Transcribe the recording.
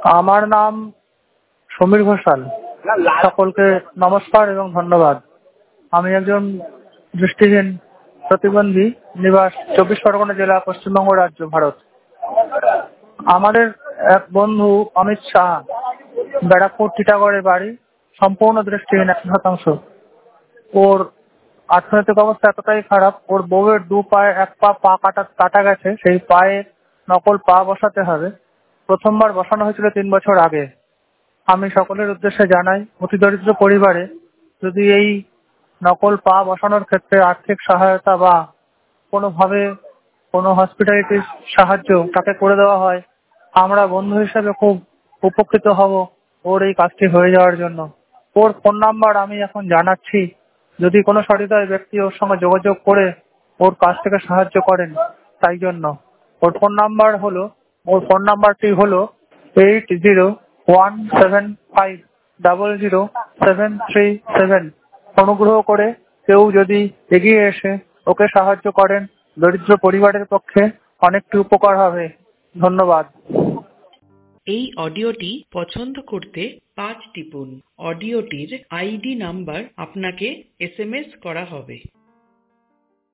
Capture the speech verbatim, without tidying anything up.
আমার নাম সমীর ঘোষাল। সকলকে নমস্কার এবং ধন্যবাদ। আমি একজন দৃষ্টিহীন প্রতিবন্ধী, নিবাস চব্বিশ পরগনা জেলা, পশ্চিমবঙ্গ রাজ্য, ভারত। আমাদের এক বন্ধু অমিত সাহা, ব্যারাকপুর টিটাগড়ের বাড়ি, সম্পূর্ণ দৃষ্টিহীন একশো শতাংশ। ওর অর্থনৈতিক অবস্থা এতটাই খারাপ, ওর বউয়ের দু পায়ে এক পা পা কাটা কাটা গেছে, সেই পায়ে নকল পা বসাতে হবে। প্রথমবার বসানো হয়েছিল তিন বছর আগে। আমি সকলের উদ্দেশ্যে জানাই, অতি দরিদ্র পরিবারে যদি এই নকল পা বসানোর ক্ষেত্রে আর্থিক সহায়তা বা কোনোভাবে কোনো হসপিটালিটির সাহায্য তাকে করে দেওয়া হয়, আমরা বন্ধু হিসেবে খুব উপকৃত হব ওর এই কাজটি হয়ে যাওয়ার জন্য। ওর ফোন নাম্বার আমি এখন জানাচ্ছি, যদি কোনো সহৃদয় ব্যক্তি ওর সঙ্গে যোগাযোগ করে ওর কাছ থেকে সাহায্য করেন। তাই জন্য ওর ফোন নাম্বার হলো ওর ফোন নাম্বারটি হলো eight zero one seven five double zero seven three seven. অনুগ্রহ করে কেউ যদি এগিয়ে এসে ওকে সাহায্য করেন, দরিদ্র পরিবারের পক্ষে অনেকটি উপকার হবে। ধন্যবাদ। এই অডিওটি পছন্দ করতে পাঁচ টিপুন। অডিওটির আইডি নাম্বার আপনাকে এস এম এস করা হবে।